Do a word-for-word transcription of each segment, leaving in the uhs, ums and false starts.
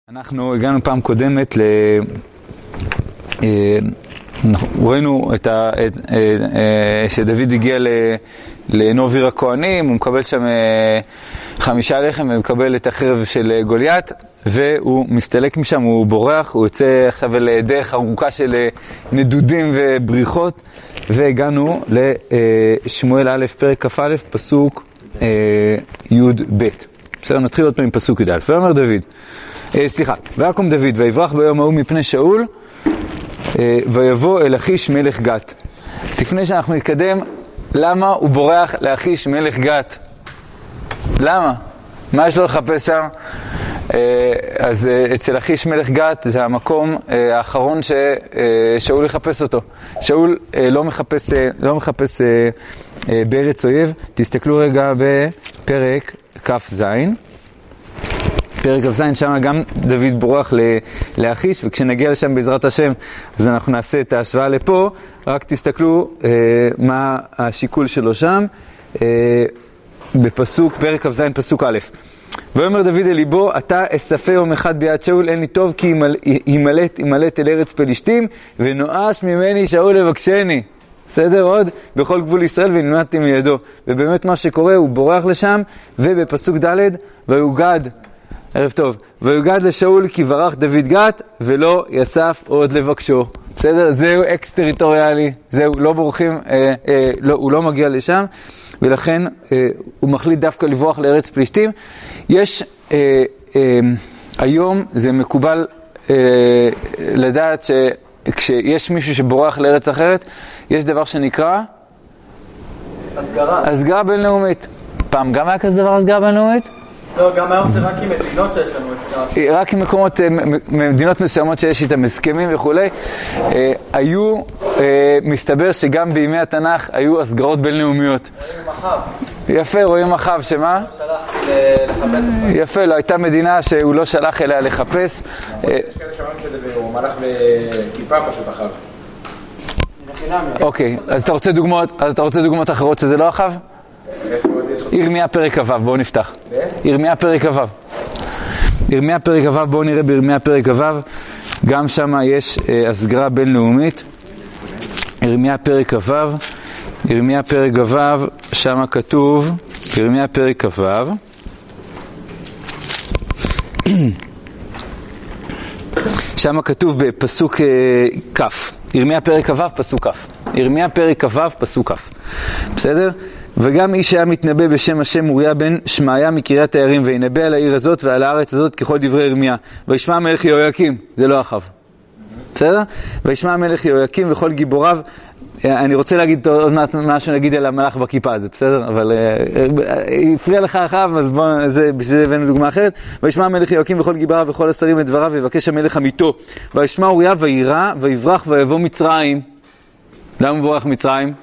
אנחנו הגענו פעם קודמת ל... ראינו את ה... שדוד הגיע לעינוב עיר הכהנים, הוא מקבל שם חמישה לחם ומקבל את החרב של גוליית, והוא מסתלק משם, הוא בורח, הוא יוצא עכשיו לדרך ארוכה של נדודים ובריחות, והגענו לשמואל א' פרק כ"א פסוק י' ב'. בסדר, נתחיל עוד פעם עם פסוק י'. ואומר דוד, אה, סליחה, ויקום דוד ויברח ביום ההוא מפני שאול, אה, ויבוא אל אחיש מלך גת. לפני שאנחנו נתקדם, למה הוא בורח לאחיש מלך גת? למה? מה יש לו לחפש שם? אה, אז אה, אצל אחיש מלך גת זה המקום אה, האחרון ששאול יחפש אותו. שאול אה, לא מחפש, אה, לא מחפש אה, אה, בארץ אויב. תסתכלו רגע בפרק כ"ז. פרק כ"ז, שם גם דוד בורח לאחיש, וכשנגיע לשם בעזרת השם, אז אנחנו נעשה את ההשוואה לפה. רק תסתכלו אה, מה השיקול שלו שם, אה, בפסוק, פרק כ"ז, פסוק א'. ואומר דוד אל ליבו, אתה אספה יום אחד ביד שאול, אין לי טוב, כי ימלט, ימלט אל ארץ פלישתים, ונואש ממני שאול לבקשני. בסדר? עוד בכל גבול ישראל ונמלטתי מידו. ובאמת מה שקורה, הוא בורח לשם, ובפסוק ד' ויוגד, ערב טוב, ויוגד לשאול כי ברח דוד גת, ולא יסף עוד לבקשו. בסדר? זהו אקס-טריטוריאלי, זהו, לא בורחים, אה, אה, לא, הוא לא מגיע לשם, ולכן אה, הוא מחליט דווקא לברוח לארץ פלישתים. יש, אה, אה, היום זה מקובל אה, לדעת ש... כשיש מישהו שבורח לארץ אחרת, יש דבר שנקרא הסגרה. הסגרה בינלאומית. פעם גם היה כזה דבר הסגרה בינלאומית? לא, גם היום זה רק עם מדינות שיש לנו הסגרה. רק עם מקומות, מדינות מסוימות שיש איתם הסכמים וכו'. היו, מסתבר שגם בימי התנ"ך היו הסגרות בינלאומיות. רואים מחב. יפה, רואים מחב, שמה? הוא שלח לחפש. יפה, לא הייתה מדינה שהוא לא שלח אליה לחפש. יש כאלה שאומרים שהוא מלך בכיפה פשוט אחר. אוקיי, אז אתה רוצה דוגמאות, אז אתה רוצה דוגמאות אחרות שזה לא אחאב? ירמיה פרק כ"ו, בואו נפתח. ירמיה פרק כ"ו. ירמיה פרק כ"ו, בואו נראה בירמיה פרק כ"ו. גם שם יש הסגרה בינלאומית. ירמיה פרק כ"ו. ירמיה פרק כ"ו, שם כתוב, ירמיה פרק כ"ו. שם כתוב בפסוק כ'. ירמיה פרק כ"ו, פסוק כ'. ירמיה פרק כ"ו, פסוק כ'. בסדר? וגם איש היה מתנבא בשם השם אוריה בן שמעיה מקריית הערים, וינבא על העיר הזאת ועל הארץ הזאת ככל דברי ירמיה. וישמע המלך יהויקים, זה לא אחאב. בסדר? וישמע המלך יהויקים וכל גיבוריו. אני רוצה להגיד עוד מעט משהו נגיד על המלאך בכיפה הזה, בסדר? אבל הפריע לך אחאב, אז בואו, בשביל זה הבאנו דוגמה אחרת. וישמע המלך יהויקים וכל גיבוריו וכל השרים את דבריו, ויבקש המלך עמיתו. וישמע אוריה ויירא ויברח ויבוא מצרים. למה הוא בורח מצרים?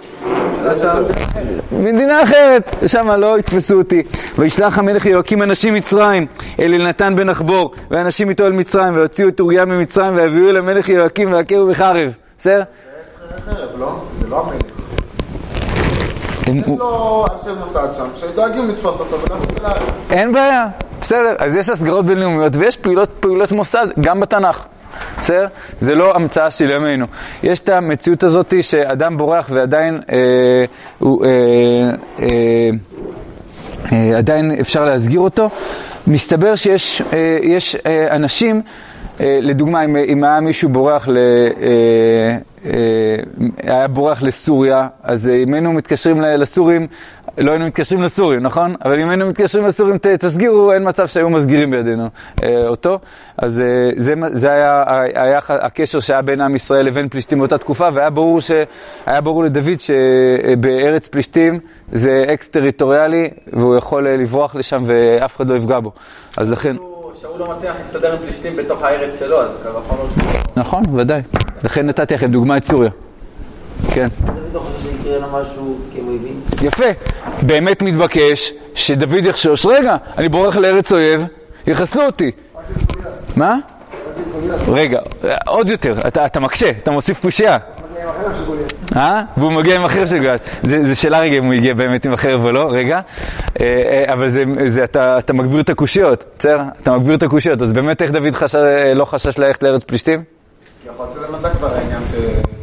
מדינה אחרת, שם לא יתפסו אותי. וישלח המלך יהויקים אנשים מצרים אל אלנתן בן אחבור, ואנשים איתו אל מצרים, ויוציאו את אוריה ממצרים, ויביאו אל המלך יהויקים ויכהו בחרב. בסדר? זה חרב, לא? זה לא המלך. יש לו אנשי מוסד שם, שדואגים לתפוס אותו וגם לתפוס. אין בעיה, בסדר. אז יש הסגרות בינלאומיות, ויש פעולות, פעולות מוסד, גם בתנ"ך. בסדר? זה לא המצאה של ימינו. יש את המציאות הזאת שאדם בורח ועדיין אה, הוא, אה, אה, אה, עדיין אפשר להסגיר אותו. מסתבר שיש אה, יש, אה, אנשים, אה, לדוגמה, אם, אם היה מישהו בורח ל... אה, היה בורח לסוריה, אז אם היינו מתקשרים לסורים, לא היינו מתקשרים לסורים, נכון? אבל אם היינו מתקשרים לסורים, תסגירו, אין מצב שהיו מסגירים בידינו אותו. אז זה, זה היה, היה הקשר שהיה בין עם ישראל לבין פלישתים באותה תקופה, והיה ברור, ש, היה ברור לדוד שבארץ פלישתים זה אקס-טריטוריאלי, והוא יכול לברוח לשם ואף אחד לא יפגע בו. אז לכן... שאול לא מצליח להסתדר עם פלישתים בתוך הארץ שלו, אז כבר יכול להיות... נכון, ודאי. לכן נתתי לכם דוגמה את סוריה. כן. דוד לא חושב שיקרה לו משהו כמו הבין? יפה. באמת מתבקש שדוד יחשוש. רגע, אני בורח לארץ אויב, יחסלו אותי. מה? רגע, עוד יותר. אתה, אתה מקשה, אתה מוסיף קושייה. אה? והוא מגיע עם החרב של גוליית. זה, זה שאלה רגע אם הוא הגיע באמת עם החרב או לא, רגע. אה, אה, אבל זה, זה, אתה, אתה מגביר את הקושיות, בסדר? אתה מגביר את הקושיות. אז באמת איך דוד חשש, לא חשש ללכת לארץ פלישתים? יכול להיות שזה מדע כבר העניין ש...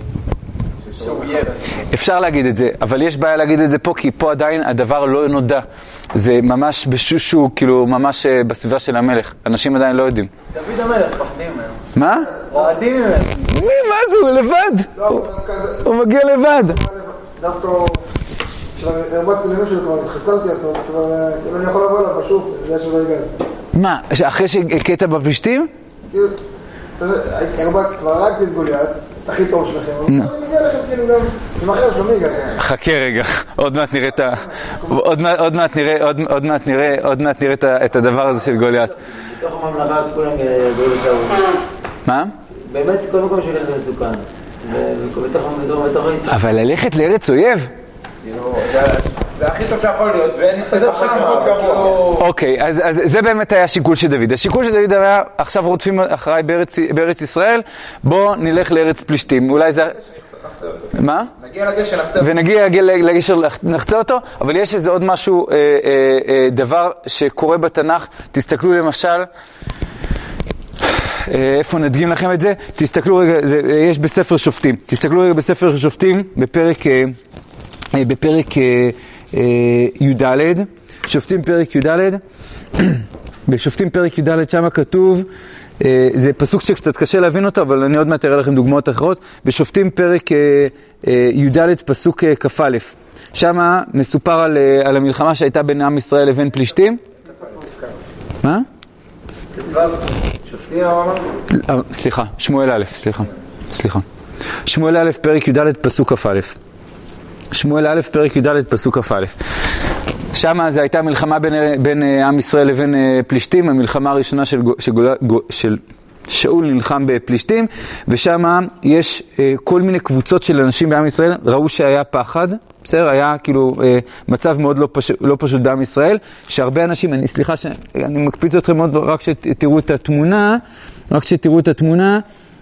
אפשר להגיד את זה, אבל יש בעיה להגיד את זה פה, כי פה עדיין הדבר לא נודע. זה ממש בשושו, כאילו ממש בסביבה של המלך. אנשים עדיין לא יודעים. דוד המלך, פחדים ממנו. מה? רועדים ממנו. מי? מה זה? הוא לבד. הוא מגיע לבד. דווקא הרבצתי למישהו, כבר חסלתי אותו, כאילו אני יכול לבוא אליו בשוב, אני יודע שלא הגעתי. מה? אחרי שהכית בפלישתים? כאילו, הרבצתי, כבר הרגתי את גוליית, הכי טוב שלכם, אבל אני מגיע לכם כאילו גם עם אחר שלומי גם. חכה רגע, עוד מעט נראה את ה... עוד מעט נראה, עוד מעט נראה, עוד מעט נראה את הדבר הזה של גוליית. בתוך הממלכה כולם גויים לשאול. מה? באמת כל מקום שהולך זה מסוכן. אבל ללכת לארץ אויב? זה הכי טוב שיכול להיות, ואין נסתדר שם. אוקיי, אז זה באמת היה השיקול של דוד. השיקול של דוד היה, עכשיו רודפים אחריי בארץ ישראל, בוא נלך לארץ פלישתים. אולי זה... מה? נגיע לגשר, נחצה אותו. ונגיע לגשר, נחצה אותו, אבל יש איזה עוד משהו, דבר שקורה בתנ"ך. תסתכלו למשל, איפה נדגים לכם את זה? תסתכלו רגע, יש בספר שופטים. תסתכלו רגע בספר שופטים, בפרק... בפרק י"ד, שופטים פרק י"ד, בשופטים פרק י"ד שם כתוב, זה פסוק שקצת קשה להבין אותו, אבל אני עוד מעט אראה לכם דוגמאות אחרות. בשופטים פרק י"ד פסוק כ"א, שם מסופר על, על המלחמה שהייתה בין עם ישראל לבין פלישתים. מה? שופטים אמרנו? סליחה, שמואל א', סליחה, סליחה. שמואל א' פרק י"ד פסוק כ"א. שמואל א' פרק י"ד פסוק כ"א. שם זה הייתה מלחמה בין, בין עם ישראל לבין פלישתים, המלחמה הראשונה של, של, של שאול נלחם בפלישתים, ושם יש כל מיני קבוצות של אנשים בעם ישראל, ראו שהיה פחד, בסדר? היה כאילו מצב מאוד לא פשוט, לא פשוט בעם ישראל, שהרבה אנשים, אני סליחה שאני מקפיץ אתכם מאוד, רק שתראו את התמונה, רק שתראו את התמונה,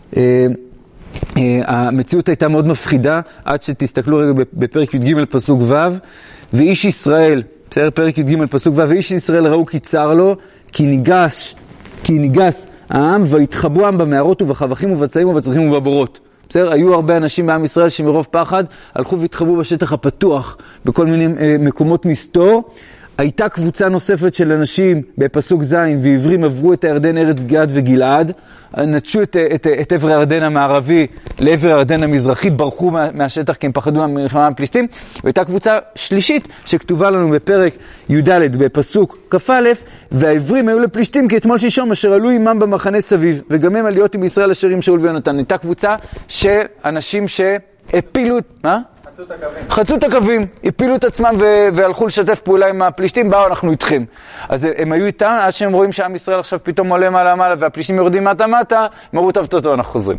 Uh, המציאות הייתה מאוד מפחידה, עד שתסתכלו רגע בפרק י"ג פסוק ו', ואיש ישראל, בסדר, פרק י"ג פסוק ו', ואיש ישראל ראו כי צר לו, כי ניגש, כי ניגס העם, והתחבאו העם במערות ובחבכים ובצעים ובצרכים ובבורות. בסדר, היו הרבה אנשים בעם ישראל שמרוב פחד הלכו והתחבאו בשטח הפתוח, בכל מיני uh, מקומות מסתור. הייתה קבוצה נוספת של אנשים בפסוק ז', ועברים עברו את הירדן ארץ גלעד וגלעד, נטשו את, את, את עבר הירדן המערבי לעבר הירדן המזרחי, ברחו מה, מהשטח כי הם פחדו מהמלחמה הפלישתים. והייתה קבוצה שלישית שכתובה לנו בפרק י"ד בפסוק כ"א, והעברים היו לפלישתים כי אתמול שלשום אשר עלו עמם במחנה סביב, וגם הם עליות עם ישראל אשר עם שאול ויונתן. הייתה קבוצה של אנשים שהפילו, מה? חצו את הקווים. חצו את הקווים, הפילו את עצמם ו- והלכו לשתף פעולה עם הפלישתים, באו אנחנו איתכם. אז הם היו איתם, עד שהם רואים שעם ישראל עכשיו פתאום עולה מעלה מעלה, והפלישתים יורדים מטה מטה, הם אמרו טוב טוב טוב, אנחנו חוזרים.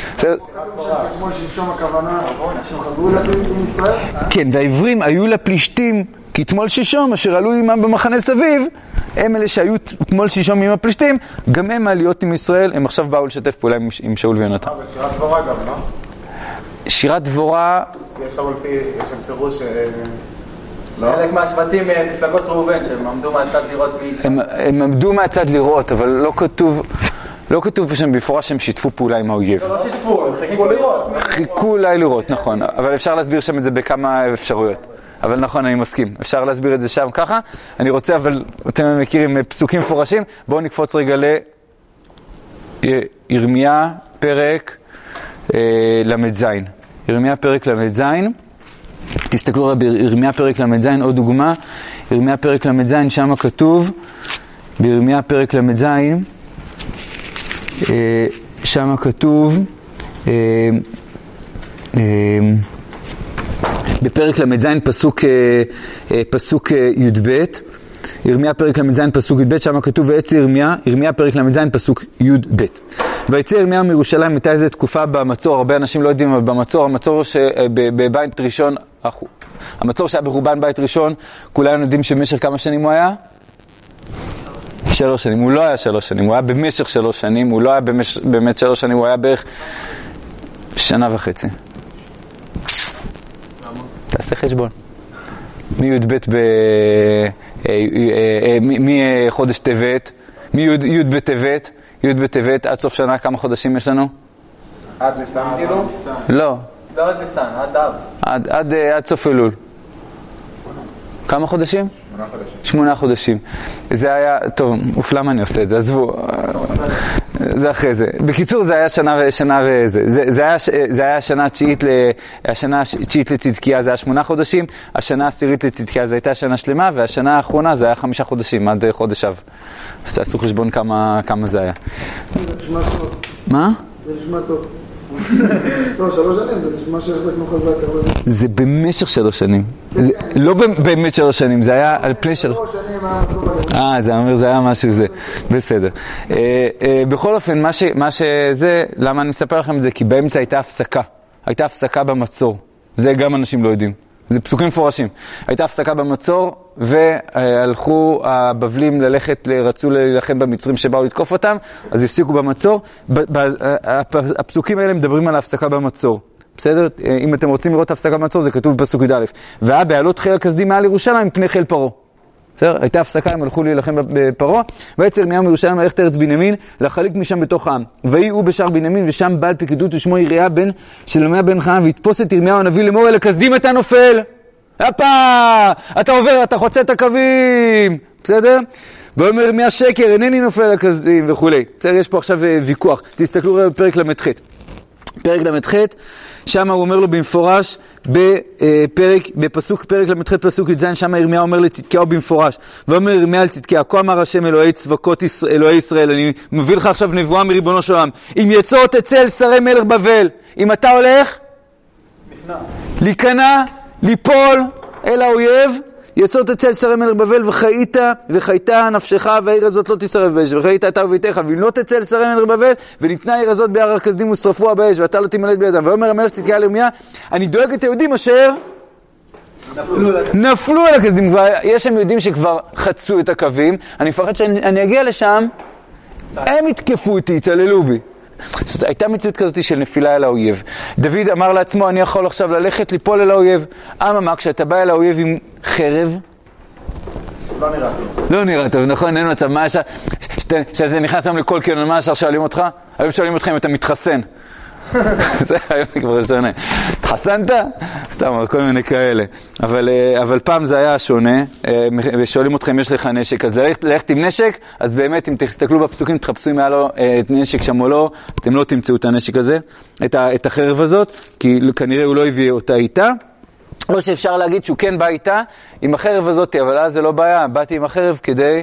כמו שלשום הכוונה, שהם חזרו עם ישראל? כן, והעברים היו לפלישתים, כי תמול שלשום, אשר עלו עמם במחנה סביב, הם אלה שהיו תמול שלשום עם הפלישתים, גם הם העליות עם ישראל, הם עכשיו באו לשתף פעולה עם, עם שאול ויונתן. ושירת דבורה גם, לא? שירת דבורה... יש שם יש שם פירוש... חלק מהשבטים מפלגות ראובן, שהם עמדו מהצד לראות מי... הם, הם עמדו מהצד לראות, אבל לא כתוב... לא כתוב שם בפורש שהם שיתפו פעולה עם האויב. לא שיתפו, הם חיכו לראות. חיכו אולי לראות, נכון. אבל אפשר להסביר שם את זה בכמה אפשרויות. אבל נכון, אני מסכים. אפשר להסביר את זה שם ככה. אני רוצה, אבל אתם מכירים פסוקים מפורשים. בואו נקפוץ רגע לירמיה פרק למ"ז. ירמיה פרק למ"ז. תסתכלו בירמיה פרק למ"ז, עוד דוגמה. ירמיה פרק למ"ז, שם כתוב, בירמיה פרק למ"ז, שם כתוב, בפרק למ"ז פסוק, פסוק י"ב, ירמיה פרק למ"ז פסוק י"ב, שם כתוב ויצא ירמיה, ירמיה פרק למ"ז פסוק י"ב. ויצא ירמיה מירושלים, הייתה איזו תקופה במצור, הרבה אנשים לא יודעים, אבל במצור, המצור שבבית ראשון, המצור שהיה בחורבן בית ראשון, כולנו יודעים שבמשך כמה שנים הוא היה? שלוש שנים. הוא לא היה שלוש שנים, הוא היה במשך שלוש שנים, הוא לא היה במש... באמת שלוש שנים, הוא היה בערך שנה וחצי. תעשה חשבון. מי י"ב ב... מחודש טבת, מי י' בטבת, י' בטבת, עד סוף שנה כמה חודשים יש לנו? עד ניסן כאילו? לא. לא עד ניסן, עד אב. עד, עד, עד סוף אלול. כמה חודשים? שמונה חודשים. שמונה חודשים. זה היה, טוב, אוף, למה אני עושה את זה? עזבו. זה אחרי זה. בקיצור, זה היה שנה ושנה וזה. זה, זה היה, זה היה השנה התשיעית, השנה התשיעית לצדקיה, זה היה שמונה חודשים. השנה העשירית לצדקיה, זה הייתה שנה שלמה, והשנה האחרונה זה היה חמישה חודשים, עד חודש אב. אז תעשו חשבון כמה, כמה זה היה. זה נשמע טוב. מה? זה נשמע טוב. לא, שלוש שנים, זה נשמע שהחזקנו חזק. זה במשך שלוש שנים. לא באמת שלוש שנים, זה היה על פני שלוש. אה, זה אומר, זה היה משהו זה. בסדר. בכל אופן, מה שזה, למה אני מספר לכם את זה? כי באמצע הייתה הפסקה. הייתה הפסקה במצור. זה גם אנשים לא יודעים. זה פסוקים מפורשים. הייתה הפסקה במצור, והלכו הבבלים ללכת, רצו להילחם במצרים שבאו לתקוף אותם, אז הפסיקו במצור. הפסוקים האלה מדברים על ההפסקה במצור. בסדר? אם אתם רוצים לראות הפסקה במצור, זה כתוב בפסוק י"א. והיה בעלות חיל הכסדים מעל ירושלים מפני חיל פרעה. בסדר? הייתה הפסקה, הם הלכו להילחם בפרעה, ויצא ירמיהו מירושלים ללכת ארץ בנימין, לחליק משם בתוך העם. ויהי הוא בשער בנימין, ושם בעל פיקדות ושמו יריעה בן שלמיה בן חנן, ויתפוס את ירמיהו הנביא לאמור, אל הכסדים אתה נופל. הפה! אתה עובר, אתה חוצה את הקווים. בסדר? ואומר ירמיה שקר, אינני נופל על הכסדים וכו'. בסדר? יש פה עכשיו ויכוח. תסתכלו בפרק למ"ח. פרק למ"ח, שם הוא אומר לו במפורש, בפרק, בפסוק, פרק למ"ח פסוק י"ז, שם ירמיה אומר לצדקיהו במפורש, ואומר ירמיה על צדקיה, כה אמר השם אלוהי צבקות אלוהי ישראל, אני מביא לך עכשיו נבואה מריבונו של עולם, אם יצא תצא אל שרי מלך בבל, אם אתה הולך, להיכנע, ליפול אל האויב, יצא תצא אל שרי מלך בבל, וחיית, וחייתה נפשך, והעיר הזאת לא תשרף באש, וחיית אתה וביתך, ואם לא תצא אל שרי מלך בבל, וניתנה העיר הזאת בהר הכסדים ושרפוה באש, ואתה לא תימלט בידם. ואומר המלך צדקיה לירמיה, אני דואג את היהודים אשר נפלו על הכסדים. יש שם יהודים שכבר חצו את הקווים, אני מפחד שאני אגיע לשם, הם יתקפו אותי, יתעללו בי. זאת הייתה מציאות כזאת של נפילה אל האויב. דוד אמר לעצמו, אני יכול עכשיו ללכת ליפול אל האויב. אממה, כשאתה בא אל האויב עם חרב, לא נראה טוב. לא נראה טוב, נכון, אין מצב. מה השאר, שאתה נכנס היום לכל קרן, מה השאר שואלים אותך? היום שואלים אותך אם אתה מתחסן. זה היום כבר שונה. התחסנת? סתם, כל מיני כאלה. אבל, אבל פעם זה היה שונה, ושואלים אותך אם יש לך נשק, אז ללכת עם נשק, אז באמת אם תסתכלו בפסוקים, תחפשו אם היה לו את נשק שם או לא, אתם לא תמצאו את הנשק הזה, את, ה, את החרב הזאת, כי כנראה הוא לא הביא אותה איתה, או שאפשר להגיד שהוא כן בא איתה עם החרב הזאת, אבל אז זה לא בעיה, באתי עם החרב כדי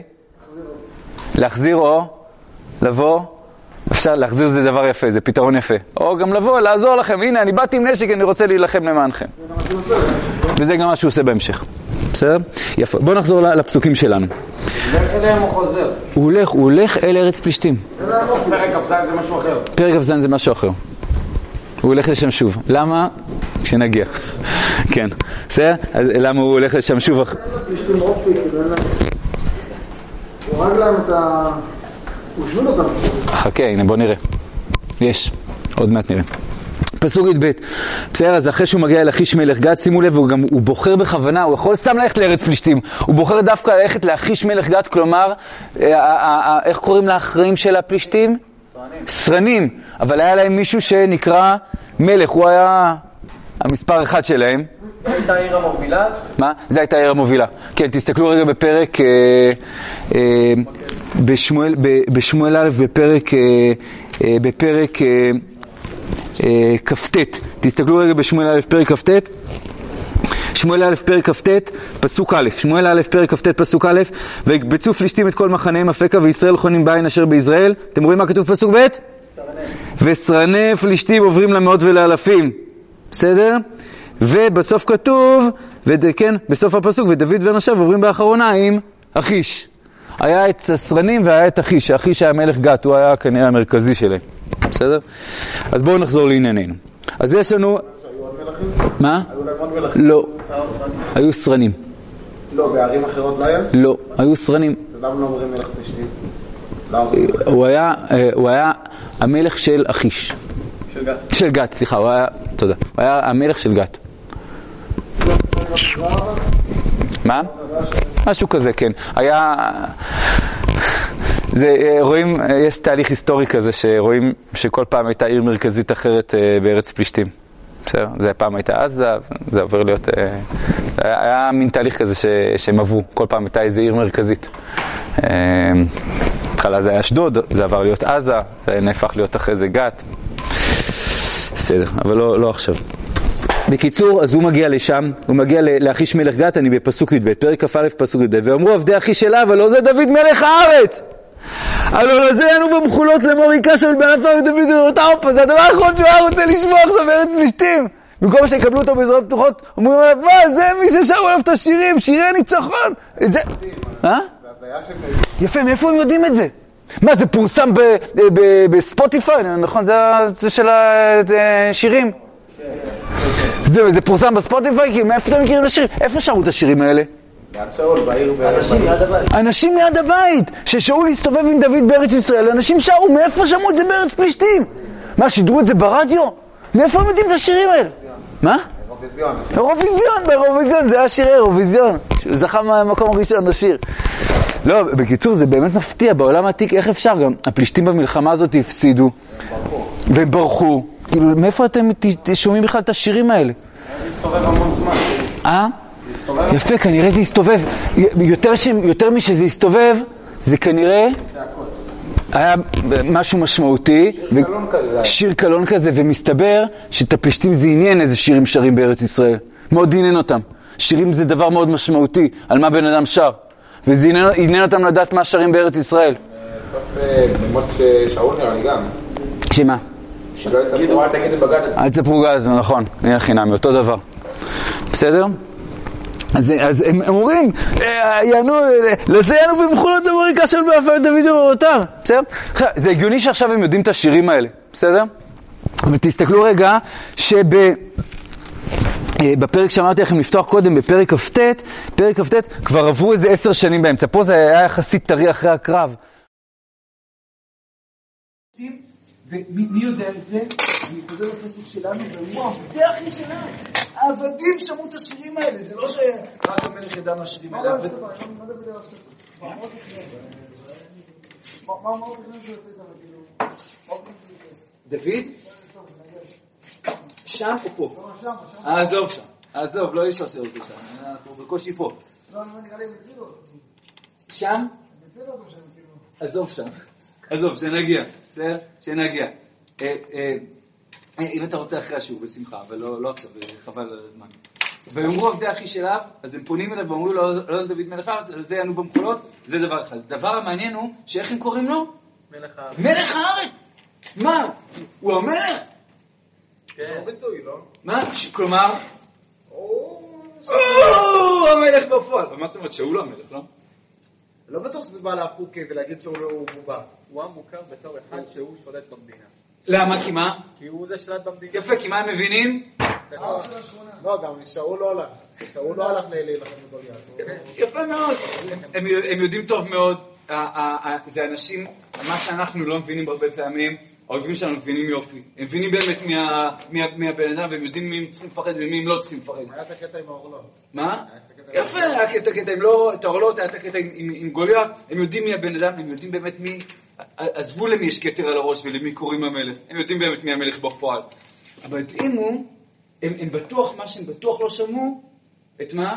להחזיר או לבוא, אפשר להחזיר זה דבר יפה, זה פתרון יפה. או גם לבוא, לעזור לכם, הנה אני באתי עם נשק, אני רוצה להילחם למענכם. וזה גם מה שהוא עושה בהמשך. בסדר? יפה. בואו נחזור לפסוקים שלנו. הולך אליהם או חוזר? הוא הולך, הוא הולך אל ארץ פלישתים. פרק כ"ז זה משהו אחר. פרק כ"ז זה משהו אחר. הוא הולך לשם שוב. למה? כשנגיע. כן. בסדר? אז למה הוא הולך לשם שוב? פלישתים אופי, כאילו אין להם... הוא הרג להם את ה... הוא שביל אותם. חכה, הנה בוא נראה. יש. עוד מעט נראה. פסוק י"ב. בסדר, אז אחרי שהוא מגיע אל אחיש מלך גת, שימו לב, הוא גם הוא בוחר בכוונה, הוא יכול סתם ללכת לארץ פלישתים. הוא בוחר דווקא ללכת לאחיש מלך גת, כלומר, איך קוראים לאחראים של הפלישתים? סרנים. סרנים. אבל היה להם מישהו שנקרא מלך, הוא היה המספר אחד שלהם. זה הייתה העיר המובילה? מה? זה הייתה העיר המובילה. כן, תסתכלו רגע בפרק, אה, אה, בשמואל, בשמואל א', בפרק, אה, אה, בפרק אה, אה, כ"ט. תסתכלו רגע בשמואל א', פרק כ"ט. שמואל א', פרק כ"ט, פסוק א'. שמואל א', פרק כ"ט, פסוק א'. ויקבצו פלישתים את כל מחניהם אפקה וישראל חונים בעין אשר בישראל. אתם רואים מה כתוב פסוק ב'? וסרני פלישתים עוברים למאות ולאלפים. בסדר? ובסוף כתוב, וכן, בסוף הפסוק, ודוד ואנשיו עוברים באחרונה עם אחיש. היה את הסרנים והיה את אחיש. אחיש היה מלך גת, הוא היה כנראה המרכזי שלהם. בסדר? אז בואו נחזור לענייננו. אז יש לנו... מה? לא. היו סרנים. לא, בערים אחרות לא היה? לא, היו סרנים. למה לא אומרים מלך פלישתים? הוא היה, הוא היה המלך של אחיש. של גת. של גת, סליחה, הוא היה, תודה. הוא היה המלך של גת. מה? משהו כזה, כן. היה... זה, רואים, יש תהליך היסטורי כזה שרואים שכל פעם הייתה עיר מרכזית אחרת בארץ פלישתים. בסדר? זה פעם הייתה עזה, זה עובר להיות... היה, היה מין תהליך כזה ש, שהם עברו, כל פעם הייתה איזו עיר מרכזית. התחלה זה היה אשדוד, זה עבר להיות עזה, זה נהפך להיות אחרי זה גת. בסדר, אבל לא, לא עכשיו. בקיצור, אז הוא מגיע לשם, הוא מגיע לאחיש מלך גת, אני בפסוק י"ב, פרק כ"א פסוק י"ב, ואמרו עבדי אחי שלה, אבל לא זה דוד מלך הארץ. הלא לזה ינו במחולות למוריקה של בן עפר ודוד ורוטאופה, זה הדבר האחרון שהוא היה רוצה לשמוע עכשיו בארץ פלישתים. במקום שיקבלו אותו בזרועות פתוחות, אומרים עליו, מה, זה מי ששרו עליו את השירים, שירי ניצחון. זה... אה? יפה, מאיפה הם יודעים את זה? מה, זה פורסם בספוטיפיי, נכון? זה של השירים. זה, זה פורסם בספוטיפיי, כי מאיפה אתם מכירים לשירים? איפה שרו את השירים האלה? ליד שאול, בעיר... אנשים ליד הבית. אנשים ליד הבית, ששאול הסתובב עם דוד בארץ ישראל, אנשים שרו, מאיפה שמעו את זה בארץ פלישתים? מה, שידרו את זה ברדיו? מאיפה הם יודעים את השירים האלה? מה? אירוויזיון. אירוויזיון, באירוויזיון, זה היה שיר אירוויזיון. זכה מהמקום הראשון לשיר. לא, בקיצור, זה באמת מפתיע, בעולם העתיק, איך אפשר גם? הפלישתים במלחמה הזאת הפסידו. והם ברחו. כאילו, מאיפה אתם שומעים בכלל את השירים האלה? זה הסתובב המון זמן. אה? יפה, כנראה זה הסתובב. יותר, ש... יותר משזה הסתובב, זה כנראה... היה משהו משמעותי. שיר ו... קלון כזה. שיר קלון כזה, ומסתבר שאת הפלישתים זה עניין איזה שירים שרים בארץ ישראל. מאוד עניין אותם. שירים זה דבר מאוד משמעותי, על מה בן אדם שר. וזה עניין, עניין אותם לדעת מה שרים בארץ ישראל. סוף דמות שאול נראה לי גם. שמה? שלא יצפרו, אל תגידו בגד. אל תספרו גז, נכון. נהיה חינמי, אותו דבר. בסדר? אז, אז הם אומרים, יענו, לזה יענו במחולות למוריקה של בעפר דוד ורוטאר. בסדר? זה הגיוני שעכשיו הם יודעים את השירים האלה. בסדר? אבל תסתכלו רגע שב... בפרק שאמרתי לכם לפתוח קודם, בפרק כ"ט, פרק כ"ט, כבר עברו איזה עשר שנים באמצע. פה זה היה יחסית טרי אחרי הקרב. ומי יודע את זה? אני חוזר לפסוק שלנו, ואומרו, עבדי אחי שלנו, העבדים שמעו את השירים האלה, זה לא שרק המלך ידע מה השירים האלה. מה אמרו בכנסת זה? דוד? שם או פה? עזוב שם, עזוב, לא יש עושה אותי שם, אנחנו בקושי פה. לא, אני נראה לי מציל אותו. שם? מציל אותו שם, כאילו. עזוב שם, עזוב, שנגיע, בסדר? שנגיע. אם אתה רוצה אחרי השיעור, בשמחה, אבל לא עכשיו, חבל על הזמן. ואומרו עבדי אחי שלה, אז הם פונים אליו ואומרו לו, לא זה דוד מלך הארץ, זה יענו במחולות, זה דבר אחד. דבר המעניין הוא, שאיך הם קוראים לו? מלך הארץ. מלך הארץ! מה? הוא המלך? כן. לא ביטוי, לא? מה? כלומר? או... המלך בפועל. אבל מה זאת אומרת? שהוא לא המלך, לא? לא בטוח שזה בא להפוק ולהגיד שהוא לא מובא. הוא המוכר בתור אחד שהוא שולט במדינה. למה? כי מה? כי הוא זה שלט במדינה. יפה, כי מה הם מבינים? לא, גם שאול לא הלך. שאול לא הלך להילחם בגוליית. יפה מאוד. הם יודעים טוב מאוד. זה אנשים, מה שאנחנו לא מבינים הרבה פעמים, האויבים שלנו מבינים יופי. הם מבינים באמת מהבן אדם, והם יודעים מי הם צריכים לפחד ומי הם לא צריכים לפחד. היה את הקטע עם האורלות. מה? יפה, היה את הקטע עם לא, את האורלות, היה את הקטע עם גוליית. הם יודעים מי הבן אדם, הם יודעים באמת מי... עזבו למי יש כתר על הראש ולמי קוראים המלך. הם יודעים באמת מי המלך בפועל. אבל התאימו, הם, הם בטוח, מה שהם בטוח לא שמעו, את מה?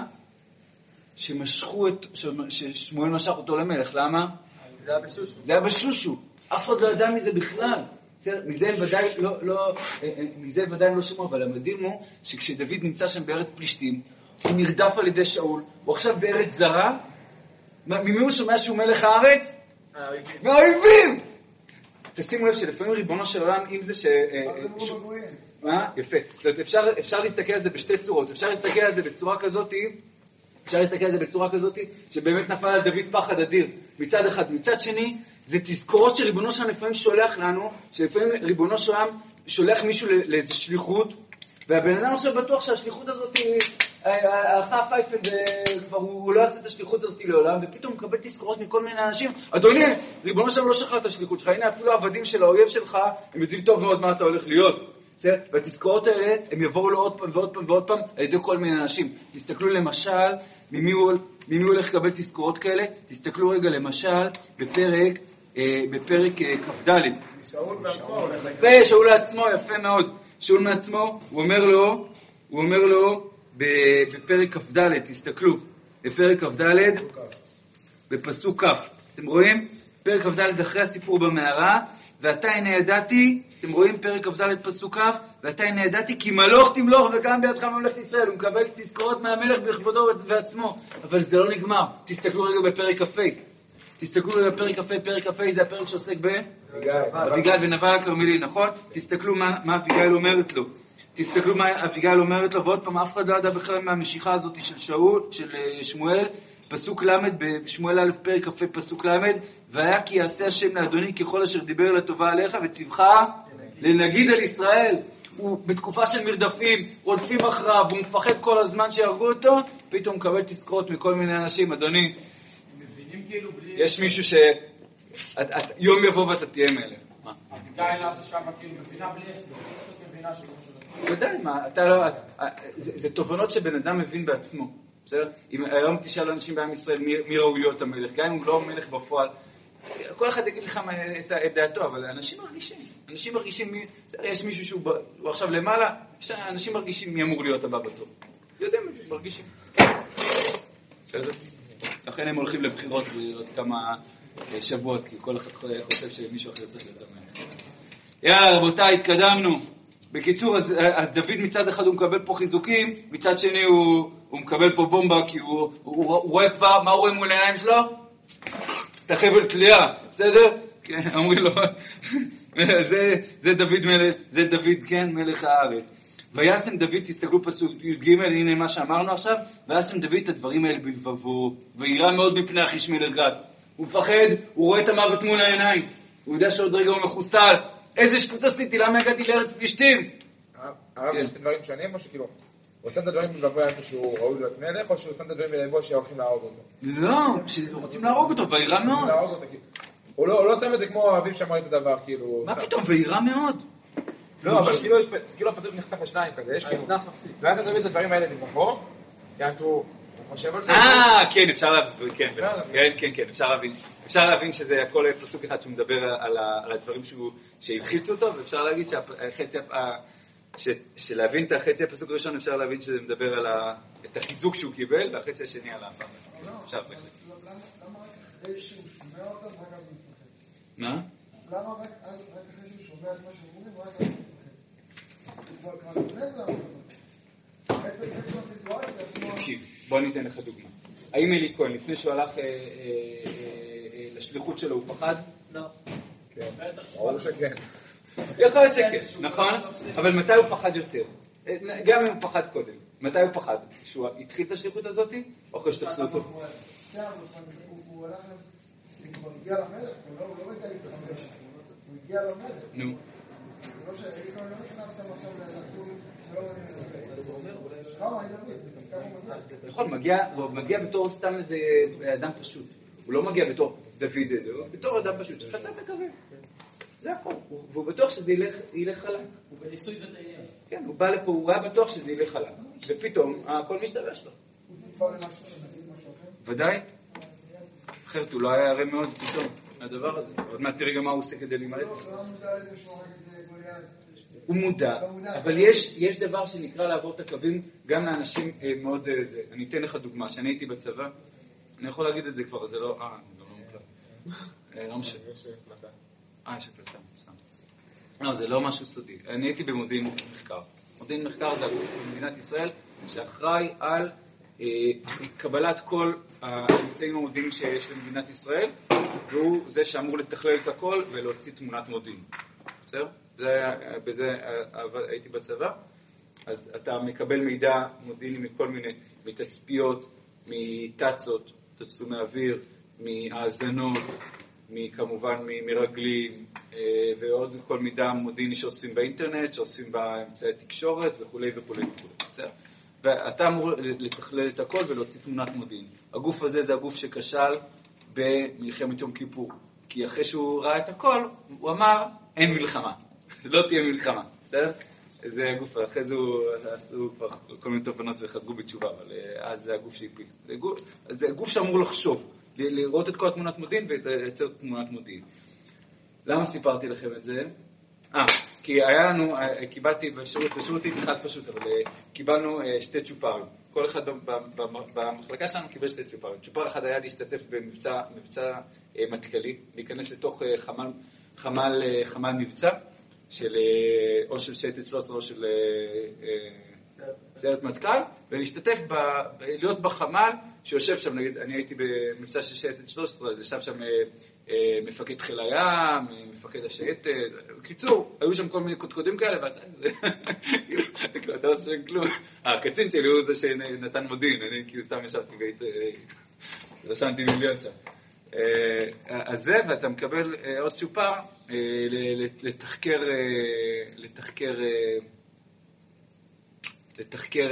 שמשכו את, ששמואל משך אותו למלך. למה? זה היה בשושו. זה היה בשושו. אף אחד לא ידע מזה בכלל. מזה ודאי לא, לא, מזה ודאי לא שמעו, אבל המדהים הוא שכשדוד נמצא שם בארץ פלישתים, הוא נרדף על ידי שאול, הוא עכשיו בארץ זרה, ממי הוא שומע שהוא מלך הארץ? מהאויבים! תשימו לב שלפעמים ריבונו של עולם, אם זה ש... מה? יפה. אפשר להסתכל על זה בשתי צורות. אפשר להסתכל על זה בצורה כזאת, אפשר להסתכל על זה בצורה כזאת, שבאמת נפל על דוד פחד אדיר. מצד אחד. מצד שני, זה תזכורות שריבונו שלם לפעמים שולח לנו, שלפעמים ריבונו שלם שולח מישהו לאיזו שליחות, והבן אדם עכשיו בטוח שהשליחות הזאת הלכה פייפן, וכבר הוא לא עשה את השליחות הזאת לעולם, ופתאום הוא מקבל תזכורות מכל מיני אנשים. אדוני, ריבונו שלם לא שחרר את השליחות שלך, הנה אפילו העבדים של האויב שלך, הם יודעים טוב מאוד מה אתה הולך להיות. והתזכורות האלה, הם יבואו לו עוד פעם ועוד פעם ועוד פעם על ידי כל מיני אנשים. תסתכלו למשל, ממי הוא, ממי הוא הולך לקבל תזכורות כאלה? תסתכלו רגע למשל בפרק, אה, בפרק אה, כ"ד. שאול בעצמו. יפה, שאול לעצמו, יפה מאוד. שאול מעצמו, הוא אומר לו, הוא אומר לו בפרק כ"ד, תסתכלו, בפרק כ"ד, בפסוק כ', אתם רואים? פרק כ"ד אחרי הסיפור במערה, ועתה הנה ידעתי, אתם רואים פרק כ"ד פסוק כ', ועתה הנה ידעתי כי מלוך תמלוך וגם בידך ממלכת ישראל. הוא מקבל תזכורות מהמלך בכבודו ועצמו, אבל זה לא נגמר. תסתכלו רגע בפרק כ"ה, תסתכלו רגע בפרק כ"ה, פרק כ"ה זה הפרק שעוסק באביגיל ונבל הכרמלי, נכון? תסתכלו מה, מה אביגיל אומרת לו. תסתכלו מה אביגיל אומרת לו, ועוד פעם אף אחד לא ידע בכלל מהמשיכה הזאת של שאול, של שמואל, פסוק למד בשמואל א' פרק כ"ה פסוק למד, והיה כי יעשה השם לאדוני ככל אשר דיבר לטובה עליך וצבך לנגיד על ישראל. הוא בתקופה של מרדפים, רודפים אחריו, הוא מפחד כל הזמן שיהרגו אותו, פתאום מקבל תזכורות מכל מיני אנשים. אדוני, יש מישהו ש... יום יבוא ואתה תהיה מלך. מה? אביגיל אז שם כאילו מבינה בלי הסבר, מבינה שלא שלא. ודאי, מה, אתה לא... זה תובנות שבן אדם מבין בעצמו. בסדר? אם היום תשאל אנשים בעם ישראל מי, מי ראוי להיות המלך, גם אם הוא לא מלך בפועל, כל אחד יגיד לך את, את דעתו, אבל אנשים מרגישים, אנשים מרגישים מי, בסדר, יש מישהו שהוא הוא עכשיו למעלה, אנשים מרגישים מי אמור להיות הבא בתור. יודעים את זה, מרגישים. בסדר? לכן הם הולכים לבחירות עוד כמה שבועות, כי כל אחד חושב שמישהו אחר צריך להיות המלך. יאללה, רבותיי, התקדמנו. בקיצור, אז, אז דוד מצד אחד הוא מקבל פה חיזוקים, מצד שני הוא, הוא מקבל פה בומבה, כי הוא, הוא, הוא, הוא רואה כבר, מה הוא רואה מול העיניים שלו? את החבל תלייה, בסדר? כן, אומרים לו, זה, זה דוד מלך, זה דוד, כן, מלך הארץ. וישם דוד, תסתכלו פסוק י"ג, הנה מה שאמרנו עכשיו, וישם דוד את הדברים האלה בלבבו, וירא מאוד מפני אחיש מלך גת. הוא מפחד, הוא רואה את המוות מול העיניים, הוא יודע שעוד רגע הוא מחוסל. איזה שטות עשיתי, למה הגעתי לארץ פלישתים? הרב, יש דברים שונים או שכאילו, הוא עושה את הדברים בלבבו איפה שהוא ראוי להיות מלך, או שהוא עושה את הדברים בלבבו שהולכים להרוג אותו? לא, שרוצים להרוג אותו, וירא מאוד. הוא לא עושה את זה כמו אביב שאמר את הדבר, כאילו... מה פתאום, וירא מאוד. לא, אבל כאילו הפסוק נחתך לשניים כזה, יש כאילו... ואז אתה מביא את הדברים האלה בלבבו, יעתרו... אה, כן, אפשר להבין, כן, כן, כן, אפשר להבין. אפשר להבין שזה הכל פסוק אחד שהוא מדבר על הדברים שהלחיצו אותו, ואפשר להגיד שהחצי, שלהבין את החצי הפסוק הראשון, אפשר להבין שזה מדבר על את החיזוק שהוא קיבל, והחצי השני על הפעם. אפשר בהחלט. למה רק אחרי שהוא שומע אותם, רק אז הוא מפחד? מה? למה רק אחרי שהוא שומע את מה שאומרים, רק אז הוא מפחד? הוא כבר לפני זה, אבל בעצם הסיטואציה... תקשיב, בוא ניתן לך דוגמה. האם אלי כהן, לפני שהוא הלך לשליחות שלו, הוא פחד? לא. כן. ברור שכן. יכול להיות שכן, נכון? אבל מתי הוא פחד יותר? גם אם הוא פחד קודם. מתי הוא פחד? שהוא התחיל את השליחות הזאת? או אחרי שתפסו אותו? כן, הוא הלך... הוא כבר הגיע למלך, הוא לא הייתה להתחמש. הוא הגיע למלך. נו. לא שאלי כהן לא נכנס שם עכשיו לסורים שלא מגיע לזה. הוא אומר, לא, אני דוד, נכון, הוא מגיע בתור סתם איזה אדם פשוט. הוא לא מגיע בתור דוד איזה, הוא בתור אדם פשוט שחצה את הקווים. זה הכל. והוא בטוח שזה ילך חלק. הוא בניסוי וטעייה. כן, הוא בא לפה, הוא היה בטוח שזה ילך חלק. ופתאום הכל משתבש לו. הוא ציפה למשהו שנגיד משהו אחר? ודאי. אחרת הוא לא היה הרי מאוד פתאום מהדבר הזה. עוד מעט תראי גם מה הוא עושה כדי להימלט. הוא לא מודע לזה שהוא נגד גוליית. הוא מודע, אבל יש, יש דבר שנקרא לעבור את הקווים גם לאנשים מאוד זה. אני אתן לך דוגמה, שאני הייתי בצבא, אני יכול להגיד את זה כבר, זה לא, אה, אני גם לא מוקלט. לא משנה. יש הקלטה. אה, יש הקלטה, סתם. לא, זה לא משהו סודי. אני הייתי במודיעין מחקר. מודיעין מחקר זה הגוף במדינת ישראל, שאחראי על קבלת כל האמצעים המודיעין שיש למדינת ישראל, והוא זה שאמור לתכלל את הכל ולהוציא תמונת מודיעין. בסדר? זה, בזה הייתי בצבא. אז אתה מקבל מידע מודיעיני מכל מיני, מתצפיות, מתצות, תצלומי אוויר, מהאזנות, כמובן מרגלים, ועוד כל מידע מודיעיני שאוספים באינטרנט, שאוספים באמצעי תקשורת וכו' וכו' וכו'. ואתה אמור לתכלל את הכל ולהוציא תמונת מודיעין. הגוף הזה זה הגוף שכשל במלחמת יום כיפור. כי אחרי שהוא ראה את הכל, הוא אמר, אין מלחמה. לא תהיה מלחמה. בסדר? זה הגוף, אחרי זה עשו כבר כל מיני תובנות וחזרו בתשובה, אבל אז זה הגוף שהפיל. זה הגוף שאמור לחשוב, לראות את כל התמונת מודיעין ולייצר תמונת מודיעין. למה סיפרתי לכם את זה? אה, כי היה לנו, קיבלתי בשירות, בשירות אחד פשוט, אבל קיבלנו שתי צ'ופרים. כל אחד במחלקה שלנו קיבל שתי צ'ופרים. צ'ופר אחד היה להשתתף במבצע, מבצע מטכ"לי, להיכנס לתוך חמ"ל, חמ"ל, חמ"ל מבצע, של, או של שייטת שלוש עשרה או של סיירת מטכ"ל, ולהשתתף, ב, להיות בחמ"ל שיושב שם, נגיד, אני הייתי במבצע של שייטת שלוש עשרה, אז ישב שם מפקד חיל הים, מפקד השייטת, בקיצור, היו שם כל מיני קודקודים כאלה, ואתה, אתה לא עושה כלום. הקצין שלי הוא זה שנתן מודיעין, אני כאילו סתם ישבתי והייתי, רשמתי מיליון שם. אז זה, ואתה מקבל עוד צ'ופר לתחקר, לתחקר, לתחקר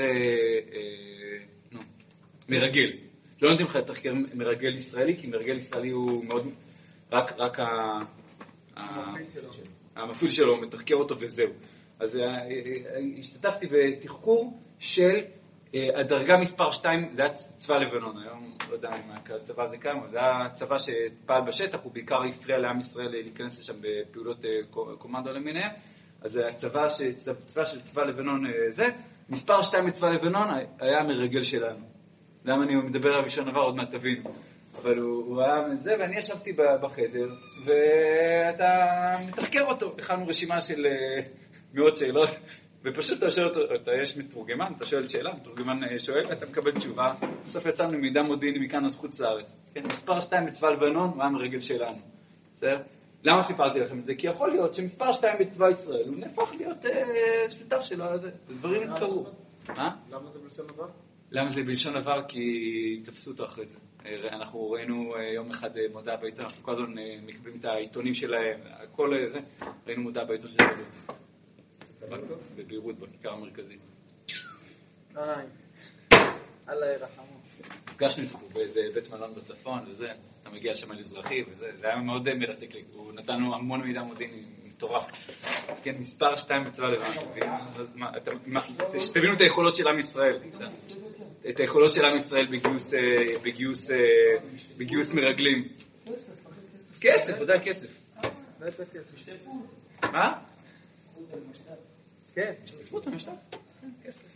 מרגל. לא נותנים לך לתחקר מרגל ישראלי, כי מרגל ישראלי הוא מאוד, רק, רק המפעיל שלו מתחקר אותו וזהו. אז השתתפתי בתחקור של הדרגה מספר שתיים, זה היה צבא לבנון, היום לא יודע אם הצבא זה קיים, זה היה צבא שפעל בשטח, הוא בעיקר הפריע לעם ישראל להיכנס לשם בפעולות קומנדו למיניהם, אז הצבא, צבא של צבא לבנון זה, מספר שתיים בצבא לבנון היה מרגל שלנו. למה אני מדבר עליו בשביל דבר, עוד מעט תבין. אבל הוא, הוא היה זה, ואני ישבתי בחדר, ואתה מתחקר אותו. הכנו רשימה של מאות שאלות, ופשוט אתה שואל אותו, אתה יש מתורגמן, אתה שואל שאלה, מתורגמן שואל, ואתה מקבל תשובה. בסוף יצאנו מידע מודיעיני מכאן עד חוץ לארץ. כן, מספר שתיים בצבא לבנון, הוא היה מרגל שלנו. בסדר? למה סיפרתי לכם את זה? כי יכול להיות שמספר שתיים בצבא ישראל, הוא נהפך להיות אה, שותף שלו על זה. דברים קרו. למה זה בלשון עבר? למה זה בלשון עבר? כי תפסו אותו אחרי זה. אנחנו ראינו יום אחד מודעה בעיתון, אנחנו כל הזמן מקבלים את העיתונים שלהם, הכל זה, ראינו מודעה בעיתון שלנו. בביירות, בכיכר המרכזית. נאי, אללה ירחמו. פגשנו איתו באיזה בית מלון בצפון וזה, אתה מגיע שם על אזרחי וזה, זה היה מאוד מרתק לי, הוא נתן לנו המון מידע מודיעיני מטורף. כן, מספר שתיים בצבא לבנון. שתבינו את היכולות של עם ישראל. את היכולות של עם ישראל בגיוס, בגיוס, בגיוס מרגלים. כסף, ודאי כסף. מה? כן, השתתפות המשתף. כסף.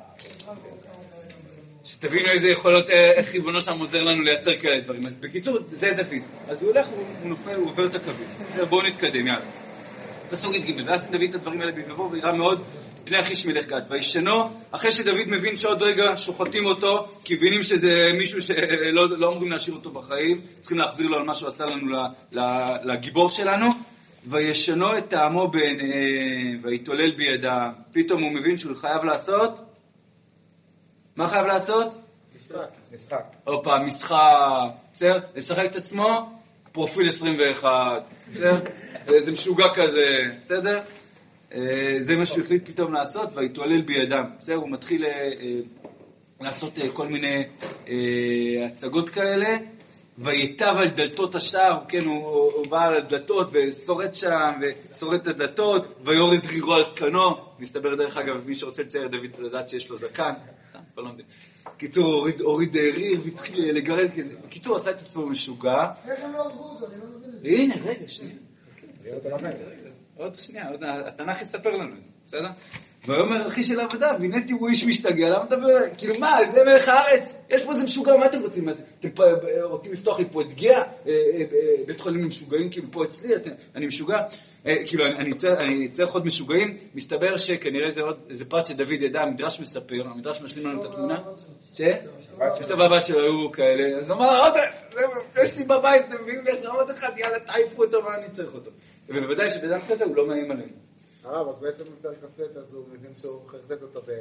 שתבינו איזה יכולות, איך ריבונו שם עוזר לנו לייצר כאלה דברים. אז בקיצור, זה דוד. אז הוא הולך, הוא נופל, הוא עובר את הקווים. בואו נתקדם, יאללה. פסוק ג' ואז דוד את הדברים האלה בלבבו, ויראה מאוד פני אחיש מלך גת. וישנו, אחרי שדוד מבין שעוד רגע שוחטים אותו, כי מבינים שזה מישהו שלא לא אומרים להשאיר אותו בחיים, צריכים להחזיר לו על מה שהוא עשה לנו לגיבור שלנו, וישנו את טעמו בעיניהם, ויתולל בידם. פתאום הוא מבין שהוא חייב לעשות, מה חייב לעשות? משחק. משחק. אופה, משחק, בסדר? לשחק את עצמו, פרופיל עשרים ואחת, בסדר? זה משוגע כזה, בסדר? זה מה שהוא החליט פתאום לעשות, ויתולל בידם. בסדר? הוא מתחיל לעשות כל מיני הצגות כאלה, ויטב על דלתות השער, כן, הוא בא על הדלתות ושורד שם, ושורד את הדלתות, ויורד רירו על זקנו. מסתבר דרך אגב, מי שרוצה לצייר דוד לדעת שיש לו זקן. קיצור, הוריד ריר והתחיל לגרד כזה. קיצור, עשה את עצמו משוגע. איך הם לא הרגו אותו? אני לא מבין את זה. הנה, רגע, שנייה. עוד שנייה, התנ"ך יספר לנו את זה, בסדר? ויאמר אחי של עבדיו, הנה תראו איש משתגע, למה אתה מדבר? כאילו מה, זה מלך הארץ? יש פה איזה משוגע, מה אתם רוצים? אתם רוצים לפתוח לי פה את גאה? בית חולים עם משוגעים, כאילו פה אצלי, אני משוגע? כאילו, אני צריך עוד משוגעים, מסתבר שכנראה זה פרט שדוד ידע, המדרש מספר, המדרש משלים לנו את התמונה, ש? ששתו בבת שלו היו כאלה, אז הוא אמר, יש לי בבית, אתם מביאים לי עוד אחד, יאללה, תעיפו אותו, מה אני צריך אותו? ובוודאי שבאדם כזה הוא לא מאיים עלינו. אה, אז בעצם בפרק כ"ט אז הוא מבין שהוא חרטט אותו ב...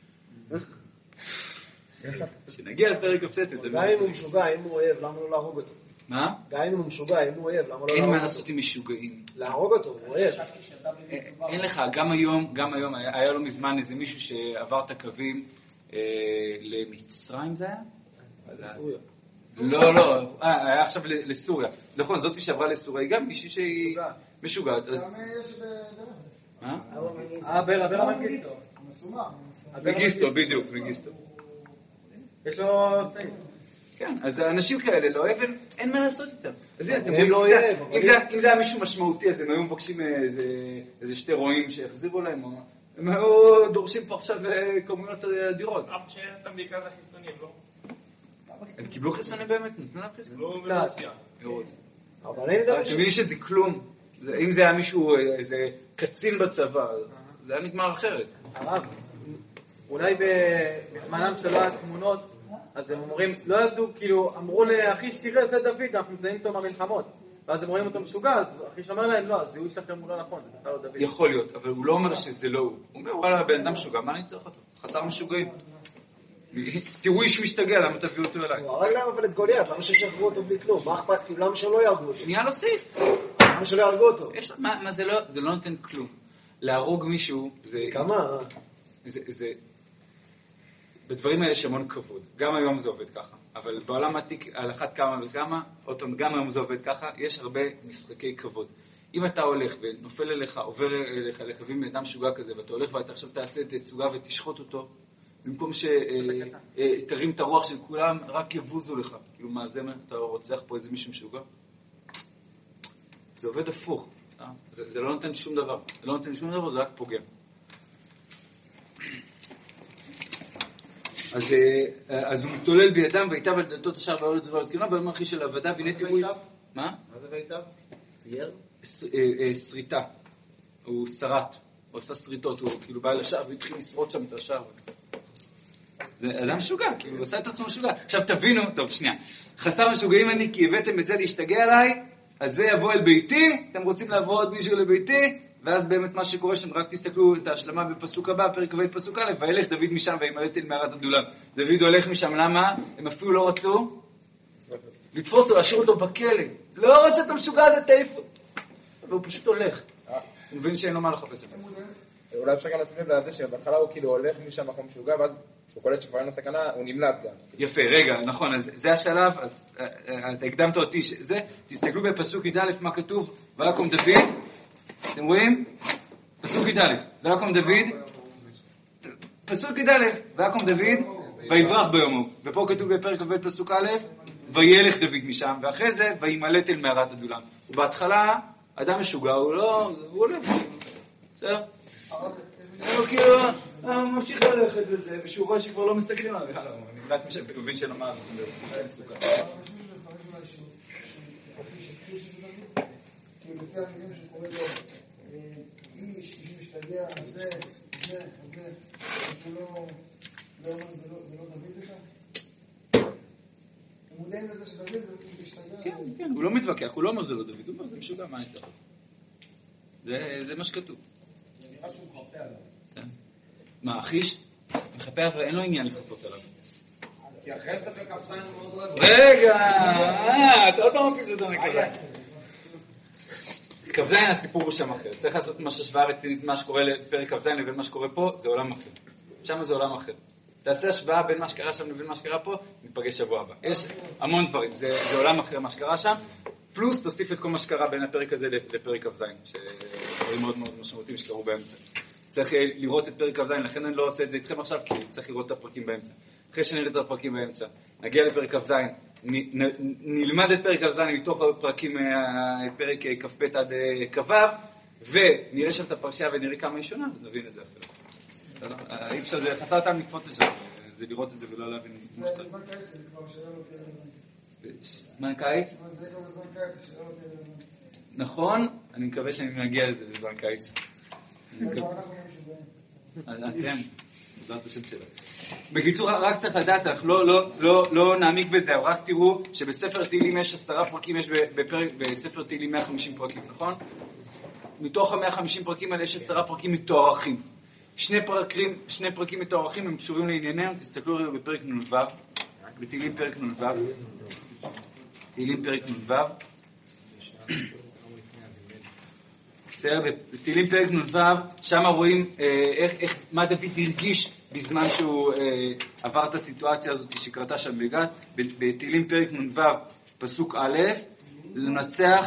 כשנגיע לפרק כ"ט, גם אם הוא משוגע, אם הוא אוהב, למה לא להרוג אותו? מה? גם אם הוא משוגע, אם הוא אוהב, למה לא להרוג אותו? אין מה לעשות עם משוגעים. להרוג אותו, הוא אוהב. אין לך, גם היום, גם היום, היה לו מזמן איזה מישהו שעבר את הקווים למצרים זה היה? לסוריה. לא, לא, היה עכשיו לסוריה. נכון, זאתי שעברה לסוריה, היא גם מישהי שהיא משוגעת. גם יש בדרום. מה? אבר, אבר המנגיסטו. מגיסטו, בדיוק, מגיסטו. יש לו סעיף. כן, אז האנשים כאלה לא אוהב, אין מה לעשות איתם. אז הנה, אתם הם לא רואים, אוהב, אם זה- אם זה היה מישהו משמעותי, אז הם היו מבקשים איזה- איזה שתי רועים שיחזירו להם, או- הם היו דורשים פה עכשיו אה, כמויות אדירות. אף שנתן בעיקר לחיסונים, לא? הם קיבלו חיסונים באמת? נתנו להם חיסונים? לא ברוסיה. אבל אם זה אתם מישהו... מבינים שזה כלום? זה- אם זה היה מישהו, אה, איזה קצין בצבא, זה היה נגמר אחרת. הרב, אולי בזמנם שלא היה תמונות, אז הם אומרים, לא ידעו, כאילו, אמרו לאחי שתראה, זה דוד, אנחנו נמצאים איתו במלחמות. ואז הם רואים אותו משוגע, אז אחי שאומר להם, לא, הזיהוי שלכם הוא לא נכון, זה בכלל לא דוד. יכול להיות, אבל הוא לא אומר שזה לא הוא. הוא אומר, וואלה, הבן אדם משוגע, מה אני צריך אותו? חסר משוגעים. תראו איש משתגע, למה תביאו אותו אליי? הוא הרג להם אבל את גוליית, למה ששחררו אותו בלי כלום? מה אכפת? כאילו, למה שלא יהרגו אותו? נהיה לו סעיף. למה שלא יהרגו אותו? יש לו, מה, מה זה לא, זה לא נותן כלום. להרוג מישהו, זה... כמה? זה, זה... בדברים האלה יש המון כבוד. גם היום זה עובד ככה. אבל בעולם העתיק, על אחת כמה וכמה, עוד פעם, גם היום זה עובד ככה, יש הרבה משחקי כבוד. אם אתה הולך ונופל אליך, עובר אליך לחבים מאדם משוגע כזה, ואתה הולך ואתה עכשיו תעשה את תצוגה ותשחוט אותו, במקום שתרים את הרוח של כולם, רק יבוזו לך. כאילו, מה זה, אתה רוצח פה איזה מישהו משוגע? זה עובד הפוך. זה, זה לא נותן שום דבר. זה לא נותן שום דבר, זה רק פוגע. אז, אז הוא מתולל בידם, ויטב על דלתות השער והוריד דבר לזקנה, ואומר אחי של עבדה, והנה תראו... מה? מה זה ויטב? צייר? שריטה. הוא שרת. הוא עשה שריטות, הוא כאילו בא לשער והתחיל לשרוט שם את השער. זה אדם משוגע, כאילו הוא עשה את עצמו משוגע. עכשיו תבינו, טוב שנייה, חסר משוגעים אני כי הבאתם את זה להשתגע עליי, אז זה יבוא אל ביתי, אתם רוצים לעבור עוד מישהו לביתי, ואז באמת מה שקורה שם, רק תסתכלו את ההשלמה בפסוק הבא, פרק ו' פסוק א', וילך דוד משם וימלט אל מערת הדולם. דוד הולך משם, למה? הם אפילו לא רצו לתפוס אותו, להשאיר אותו בכלא. לא רצה את המשוגע הזה, תעיפו. והוא פשוט הולך. הוא מבין שאין לו מה לחפש אותו. אולי אפשר גם לשים לב לזה שבהתחלה הוא כאילו הולך משם מקום משוגע, ואז כשהוא קולט שכבר אין לו סכנה, הוא נמלט גם. יפה, רגע, נכון, אז זה השלב, אז אתה הקדמת אותי, זה, תסתכלו בפסוק י"א מה כתוב, ויקום דוד, אתם רואים? פסוק י"א, ויקום דוד, פסוק י"א, ויקום דוד, ויברח ביומו, ופה כתוב בפרק ו' פסוק א', וילך דוד משם, ואחרי זה, וימלט אל מערת הדולם. ובהתחלה, אדם משוגע, הוא לא, הוא הולך, בסדר? הוא כאילו, הוא ממשיך ללכת לזה, ושהוא רואה שכבר לא מסתכלים עליו, יאללה, הוא נמלט משם, הוא מבין שלא מה לעשות, זה מסוכן. כאילו לפי המילים שקורא לו, איש, איש משתגע, זה, זה, זה, זה לא, זה לא דוד בכלל? הם מודעים לזה שדוד משתגע? כן, כן, הוא לא מתווכח, הוא לא אומר זה לא דוד, הוא אומר זה משוגע, מה אני צריך? זה מה שכתוב. זה נראה שהוא מחפה עליו. מה, אחיש? מחפה עליו, אין לו עניין לחפות עליו. כי אחרי זה בקפסיים הוא מאוד אוהב. רגע, אה, אתה עוד לא מפיץ את זה נקרא. כ"ז הסיפור הוא שם אחר. צריך לעשות מה שהשוואה רצינית, מה שקורה לפרק כ"ז לבין מה שקורה פה, זה עולם אחר. שם זה עולם אחר. תעשה השוואה בין מה שקרה שם לבין מה שקרה פה, נתפגש שבוע הבא. יש המון דברים, זה, זה עולם אחר מה שקרה שם, פלוס תוסיף את כל מה שקרה בין הפרק הזה לפרק כ"ז, שדברים מאוד מאוד משמעותיים שקרו באמצע. צריך לראות את פרק כ"ז, לכן אני לא עושה את זה איתכם עכשיו, כי צריך לראות את הפרקים באמצע. אחרי שנראה את הפרקים באמצע, נגיע לפרק כ"ז, נלמד את פרק כ"ז מתוך הפרקים, פרק כ"ב עד כ"ו, ונראה שם את הפרשייה ונראה כמה היא שונה, אז נבין את זה אפילו. אי אפשר, זה חסר אותם לקפוץ לשם, זה לראות את זה ולא להבין כמו שצריך. זמן קיץ, זה כבר שאלה לא תהיה רלוונטית. זמן קיץ? זה כבר זמן קיץ, זה שאלה לא תהיה רלוונטית. נכון, אני מקווה שאני מגיע לזה בזמן קיץ. אנחנו משוגעים. אתם, בעזרת השם שלו. בקיצור, רק צריך לדעת, אנחנו לא, לא, לא, לא נעמיק בזה, אבל רק תראו שבספר תהילים יש עשרה פרקים, יש בפרק, בספר תהילים מאה וחמישים פרקים, נכון? מתוך ה-מאה וחמישים פרקים האלה יש עשרה פרקים מתוארכים. שני פרקים, שני פרקים מתוארכים הם קשורים לענייננו, תסתכלו בפרק נ"ו, בתהילים פרק נ"ו, תהילים פרק נ"ו, בסדר, בתהילים פרק נ"ו, שם רואים איך, איך, מה דוד הרגיש בזמן שהוא אה, עבר את הסיטואציה הזאת שקרתה שם בגת. בתהילים פרק נ"ו, פסוק א', לנצח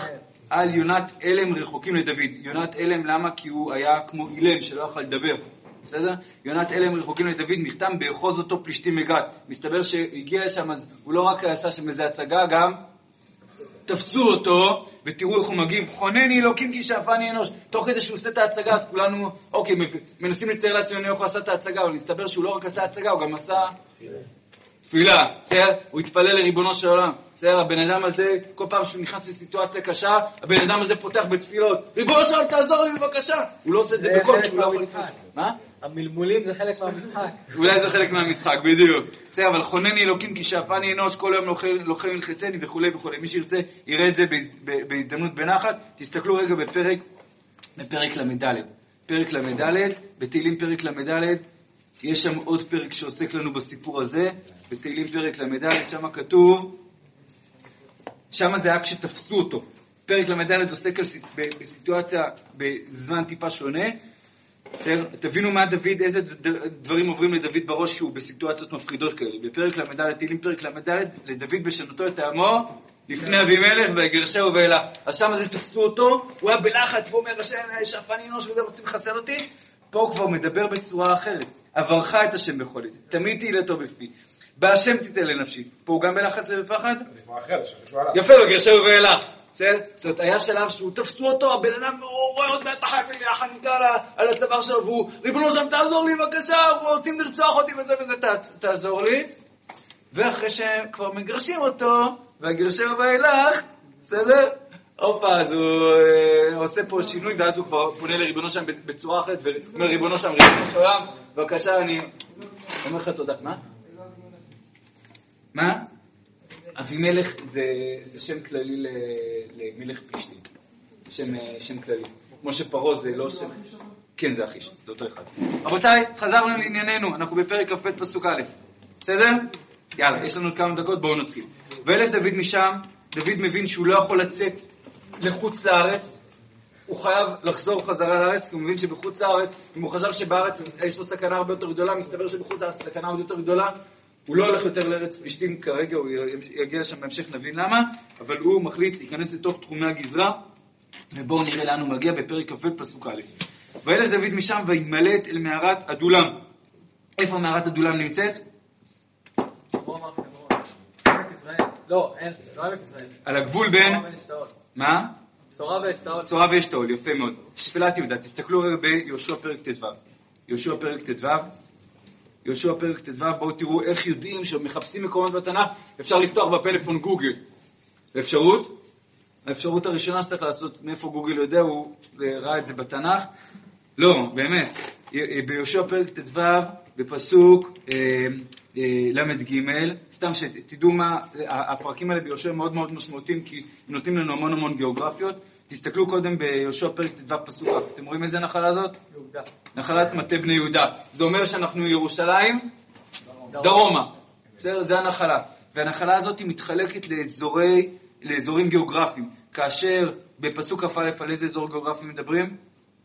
על יונת אלם רחוקים לדוד. יונת אלם למה? כי הוא היה כמו אילם שלא יכול לדבר. בסדר? יונת אלם רחוקים לדוד, נחתם באחוז אותו פלישתים מגת. מסתבר שהגיע לשם, אז הוא לא רק עשה שם איזה הצגה, גם תפסו אותו, ותראו איך הוא מגיב, חונני אלוקים כי שאפני אנוש. תוך כדי שהוא עושה את ההצגה, אז כולנו, אוקיי, מנסים לצייר לעצמנו איך הוא עשה את ההצגה, אבל מסתבר שהוא לא רק עשה הצגה, הוא גם עשה תפילה. בסדר? הוא התפלל לריבונו של עולם. בסדר? הבן אדם הזה, כל פעם שהוא נכנס לסיטואציה קשה, הבן אדם הזה פותח בתפילות. ריבונו של עולם, תעזור לי בבקשה. הוא לא עושה את זה בכל, הוא לא יכול... מה? המלמולים זה חלק מהמשחק. אולי זה חלק מהמשחק, בדיוק. בסדר, אבל חונני אלוקים כי שאפני אנוש, כל היום לוחם ילחצני וכו' וכו'. מי שירצה יראה את זה בהזדמנות בנחת. תסתכלו רגע בפרק, בפרק למדלת. פרק למדלת, בתהילים פרק למדלת, יש שם עוד פרק שעוסק לנו בסיפור הזה, בתהילים פרק למדלת, שם כתוב, שם זה היה כשתפסו אותו. פרק למדלת עוסק בסיטואציה בזמן טיפה שונה. תבינו מה דוד, איזה דברים עוברים לדוד בראש שהוא בסיטואציות מפחידות כאלה. בפרק למדלת, תהילים פרק למדלת, לדוד בשנותו את העמו, לפני אבימלך ויגרשהו ואילך. אז שם זה תפסו אותו, הוא היה בלחץ, והוא אומר, השם, שאפני אנוש וזה רוצים לחסל אותי. פה הוא כבר מדבר בצורה אחרת. עברך את השם בכל עת, תמיד תהילתו בפי. בהשם תיתן לנפשי. פה הוא גם בלחץ ובפחד? יפה, ויגרשהו ואילך. זאת אומרת, היה שלב שהוא תפסו אותו, הבן אדם רואה עוד מעט החייל לי, החניקה על הצוואר שלו, והוא, ריבונו שם, תעזור לי בבקשה, הוא רוצים לרצוח אותי וזה וזה, תעזור לי. ואחרי שהם כבר מגרשים אותו, והגרשהו ואילך, בסדר? אופה, אז הוא עושה פה שינוי, ואז הוא כבר פונה לריבונו שם בצורה אחרת, ואומר ריבונו שם, ריבונו של עולם, בבקשה, אני אומר לך תודה. מה? מה? אבימלך זה, זה שם כללי למלך פלישתים. שם, שם כללי. כמו שפרעה זה לא שם... כן, זה אחיש, זה אותו אחד. רבותיי, חזרנו לענייננו, אנחנו בפרק כ"ב פסוק א'. בסדר? יאללה, יש לנו כמה דקות, בואו נתחיל. וילך דוד משם, דוד מבין שהוא לא יכול לצאת לחוץ לארץ, הוא חייב לחזור חזרה לארץ, כי הוא מבין שבחוץ לארץ, אם הוא חשב שבארץ יש לו סכנה הרבה יותר גדולה, מסתבר שבחוץ לארץ סכנה עוד יותר גדולה, הוא לא הולך יותר לארץ פלישתים כרגע, הוא יגיע לשם בהמשך, נבין למה, אבל הוא מחליט להיכנס לתוך תחומי הגזרה, ובואו נראה לאן הוא מגיע בפרק כ"ב פסוק א'. וילך דוד משם וימלט אל מערת אדולם. איפה מערת אדולם נמצאת? לא, אין, לא עמק ישראל. על הגבול בין... מה? צורה ואשתאול. צורה ואשתאול, יפה מאוד. שפלת יהודה, תסתכלו רגע ביהושע פרק ט"ו. יהושע פרק ט"ו. יהושע פרק ט"ו, בואו תראו איך יודעים שמחפשים מקומות בתנ"ך, אפשר לפתוח בפלאפון גוגל. אפשרות? האפשרות הראשונה שצריך לעשות, מאיפה גוגל יודע, הוא ראה את זה בתנ"ך. לא, באמת. ביהושע פרק ט"ו, בפסוק למד ג', סתם שתדעו מה, הפרקים האלה ביהושע מאוד מאוד משמעותיים, כי הם נותנים לנו המון המון גיאוגרפיות. תסתכלו קודם ביהושע פרק ט"ו פסוק א'. אתם רואים איזה נחלה זאת? יהודה. נחלת מטה בני יהודה. זה אומר שאנחנו ירושלים דרומה. בסדר? זה הנחלה. והנחלה הזאת היא מתחלקת לאזורי, לאזורים גיאוגרפיים. כאשר בפסוק כ"א על איזה אזור גיאוגרפי מדברים?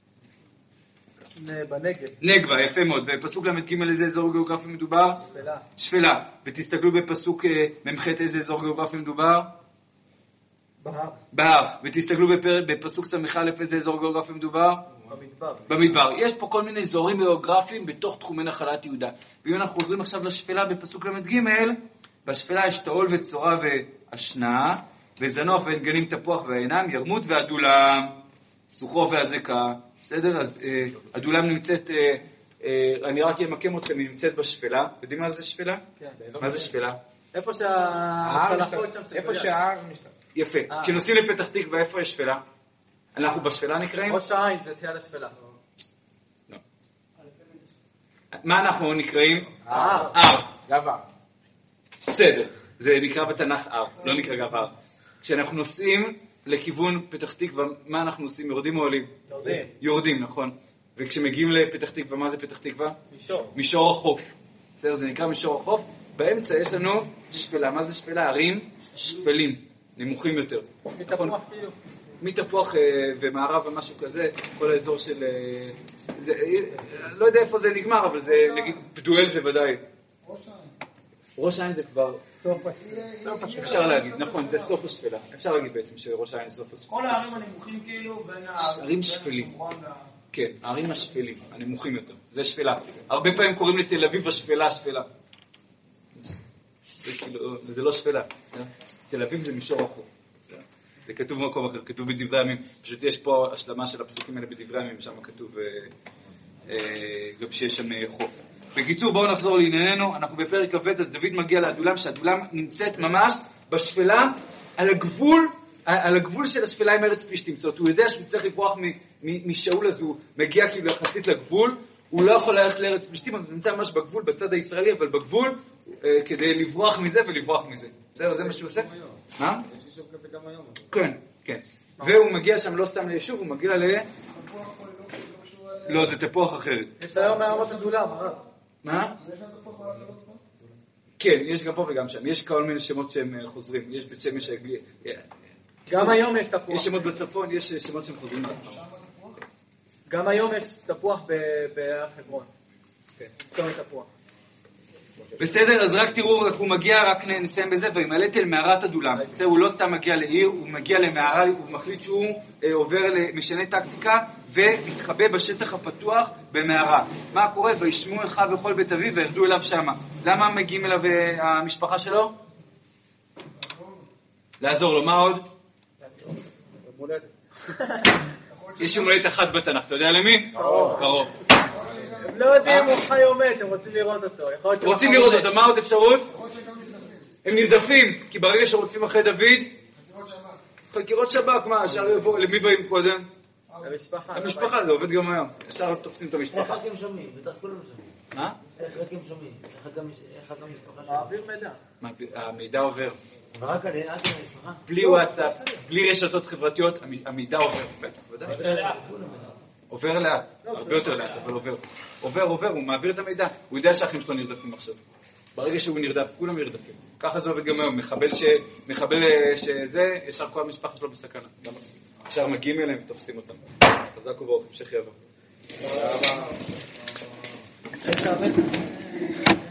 בנגב. נגבה, יפה מאוד. בפסוק למד ג' איזה אזור גיאוגרפי מדובר? שפלה. שפלה. ותסתכלו בפסוק ממ"ח איזה אזור גיאוגרפי מדובר? בהר. בהר. ותסתכלו בפר... בפסוק ס"א איזה אזור גיאוגרפי מדובר? במדבר. במדבר. יש פה כל מיני אזורים גיאוגרפיים בתוך תחומי נחלת יהודה. ואם אנחנו חוזרים עכשיו לשפלה בפסוק למד ג', בשפלה יש תאול וצורה והשנה, וזנוח ואין גנים תפוח והעינם, ירמות ועדולם, סוחו והזקה. בסדר? אז אה, עדולם נמצאת, אה, אה, אני רק אמקם אתכם, היא נמצאת בשפלה. יודעים מה זה שפלה? כן. מה זה שפלה? איפה שהצלחות שם... איפה שההר משתתף. יפה. כשנוסעים לפתח תקווה, איפה יש שפלה? אנחנו בשפלה נקראים? ראש העין זה תיאל השפלה. לא. מה אנחנו נקראים? הר. הר. גב הר. בסדר. זה נקרא בתנ"ך הר, לא נקרא גב הר. כשאנחנו נוסעים לכיוון פתח תקווה, מה אנחנו עושים? יורדים או עולים? יורדים. יורדים, נכון. וכשמגיעים לפתח תקווה, מה זה פתח תקווה? מישור. מישור החוף. בסדר, זה נקרא מישור החוף. באמצע יש לנו שפלה. מה זה שפלה? ערים שפלים, נמוכים יותר. מתפוח כאילו. מתפוח ומערב ומשהו כזה, כל האזור של... זה, לא יודע איפה זה נגמר, אבל זה, נגיד, פדואל זה ודאי. ראש העין זה כבר סוף השפלה. אפשר להגיד, נכון, זה סוף השפלה. אפשר להגיד בעצם שראש העין זה סוף השפלה. כל הערים הנמוכים כאילו בין ערים שפלים. כן, הערים השפלים, הנמוכים יותר. זה שפלה. הרבה פעמים קוראים לתל אביב השפלה, שפלה. זה לא שפלה. תל אביב זה מישור החוף. זה כתוב במקום אחר, כתוב בדברי הימים. פשוט יש פה השלמה של הפסוקים האלה בדברי הימים, שם כתוב גם שיש שם חוף. בקיצור, בואו נחזור לענייננו, אנחנו בפרק כ"ב, אז דוד מגיע לאדולם, שהאדולם נמצאת ממש בשפלה, על הגבול, על הגבול של השפלה עם ארץ פלישתים. זאת אומרת, הוא יודע שהוא צריך לברוח משאול, אז הוא מגיע כאילו יחסית לגבול, הוא לא יכול ללכת לארץ פלישתים, אז הוא נמצא ממש בגבול, בצד הישראלי, אבל בגבול, כדי לברוח מזה ולברוח מזה. זהו, זה מה שהוא עושה? מה? יש יישוב כזה גם היום. כן, כן. והוא מגיע שם לא סתם ליישוב, הוא מגיע ל... לא, זה תפוח אחרת. יש היום מערות אדולם, הרב. מה? כן, יש גם פה וגם שם. יש כל מיני שמות שהם חוזרים. יש בית שמש... גם היום יש תפוח. יש שמות בצפון, יש שמות שהם חוזרים לעצמם. גם היום יש תפוח בחברון. כן. צומת תפוח. בסדר, אז רק תראו, הוא מגיע, רק נסיים בזה, וימלט אל מערת אדולם. זה הוא לא סתם מגיע לעיר, הוא מגיע למערה, הוא מחליט שהוא אה, עובר למשנה טקטיקה, ומתחבא בשטח הפתוח במערה. מה קורה? וישמעו אחיו וכל בית אביו, וירדו אליו שמה. למה מגיעים אליו אה, המשפחה שלו? לעזור לו, מה עוד? יש יום הולדת אחת בתנ"ך, אתה יודע למי? קרוב. הם לא יודעים אם הוא חי או מת, הם רוצים לראות אותו. רוצים לראות אותו, מה עוד אפשרות? הם נרדפים, כי ברגע שרודפים אחרי דוד, חקירות שב"כ, מה, השאר יבואו, למי באים קודם? המשפחה. המשפחה, זה עובד גם היום. השאר תופסים את המשפחה. איך רק הם שומעים? בטח כולם שומעים. מה? איך רק הם שומעים? איך גם המשפחה שומעים? מעביר מידע. המידע עובר. ורק על המשפחה? בלי וואטסאפ, בלי רשתות חברתיות, המידע עובר. בטח, ודאי. עובר לאט, הרבה יותר לאט, אבל עובר. עובר, עובר, הוא מעביר את המידע. הוא יודע שהאחים שלו נרדפים עכשיו. ברגע שהוא נרדף, כולם נרדפים. ככה זה עובד גם היום. מחבל ש... מחבל שזה, ישר כל המשפחה שלו בסכנה. ישר מגיעים אליהם ותופסים אותם. חזק וברוך, המשך יבוא. תודה רבה.